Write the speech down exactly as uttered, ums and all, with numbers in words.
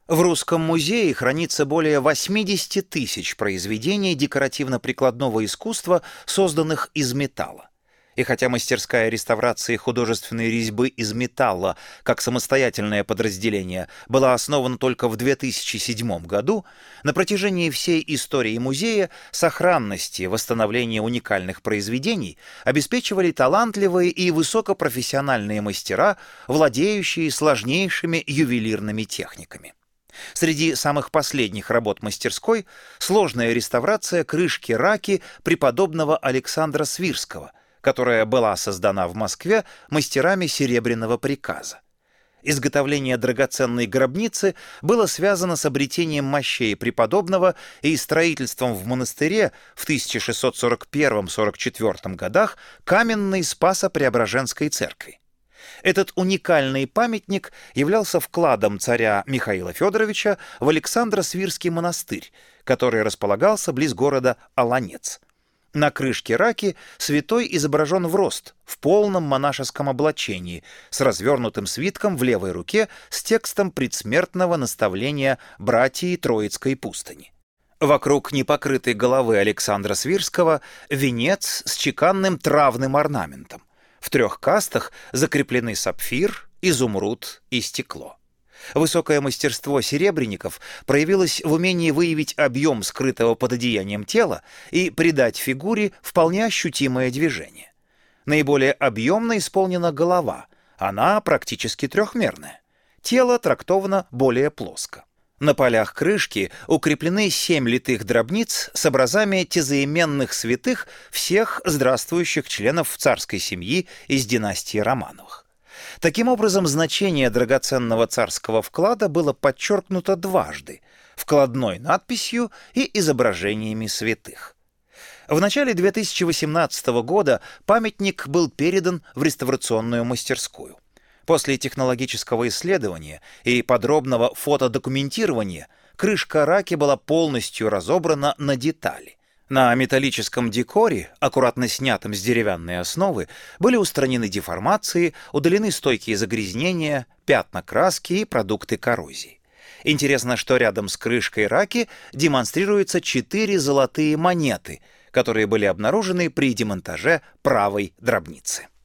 В Русском музее хранится более восьмидесяти тысяч произведений декоративно-прикладного искусства, созданных из металла. И хотя мастерская реставрации художественной резьбы из металла как самостоятельное подразделение была основана только в две тысячи седьмом году, на протяжении всей истории музея сохранность и восстановление уникальных произведений обеспечивали талантливые и высокопрофессиональные мастера, владеющие сложнейшими ювелирными техниками. Среди самых последних работ мастерской сложная реставрация крышки раки преподобного Александра Свирского, которая была создана в Москве мастерами Серебряного приказа. Изготовление драгоценной гробницы было связано с обретением мощей преподобного и строительством в монастыре в тысяча шестьсот сорок первом — сорок четвёртом годах каменной Спасо-Преображенской церкви. Этот уникальный памятник являлся вкладом царя Михаила Федоровича в Александро-Свирский монастырь, который располагался близ города Олонец. На крышке раки святой изображен в рост, в полном монашеском облачении, с развернутым свитком в левой руке с текстом предсмертного наставления братьи Троицкой пустыни. Вокруг непокрытой головы Александра Свирского венец с чеканным травным орнаментом. В трех кастах закреплены сапфир, изумруд и стекло. Высокое мастерство серебряников проявилось в умении выявить объем скрытого под одеянием тела и придать фигуре вполне ощутимое движение. Наиболее объемно исполнена голова, она практически трехмерная. Тело трактовано более плоско. На полях крышки укреплены семь литых дробниц с образами тезаименных святых всех здравствующих членов царской семьи из династии Романовых. Таким образом, значение драгоценного царского вклада было подчеркнуто дважды – вкладной надписью и изображениями святых. В начале две тысячи восемнадцатого года памятник был передан в реставрационную мастерскую. После технологического исследования и подробного фотодокументирования крышка раки была полностью разобрана на детали. На металлическом декоре, аккуратно снятом с деревянной основы, были устранены деформации, удалены стойкие загрязнения, пятна краски и продукты коррозии. Интересно, что рядом с крышкой раки демонстрируются четыре золотые монеты, которые были обнаружены при демонтаже правой дробницы.